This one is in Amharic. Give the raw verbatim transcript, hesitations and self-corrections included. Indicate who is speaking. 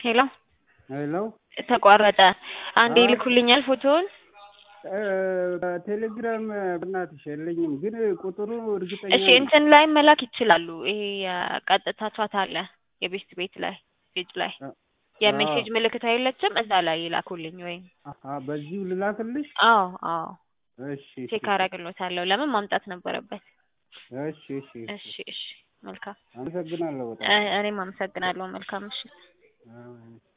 Speaker 1: ሄሎ
Speaker 2: ሄሎ
Speaker 1: ተቋረጠ አንዴ
Speaker 2: አዎ
Speaker 1: ይልኩልኛል ፎቶውን
Speaker 2: በቴሌግራም በእናትሽ የለኝም ግን ቁጥሩ እርግጠኛ
Speaker 1: እሺ
Speaker 2: ነኝ
Speaker 1: እንትን ላይ መላክ ይችላሉ ይሄ ቀጥታ ቻት አለ የቤስት ቤት ላይ ፔጅ ላይ
Speaker 2: አዎ
Speaker 1: የሜሴጅ ምልክት አይለችም እዛ ላይ ይላኩልኝ ወይ
Speaker 2: አሃ በዚሁ ልላክልሽ
Speaker 1: አዎ አዎ
Speaker 2: እሺ እሺ
Speaker 1: ቼክ አደርግልዎታለሁ ለምን ማምጣት ነበረበት
Speaker 2: እሺ እሺ
Speaker 1: እሺ እሺ መልካም
Speaker 2: አመሰግናለሁ በጣም
Speaker 1: እኔም አመሰግናለሁ መልካም እሺ
Speaker 2: አዎ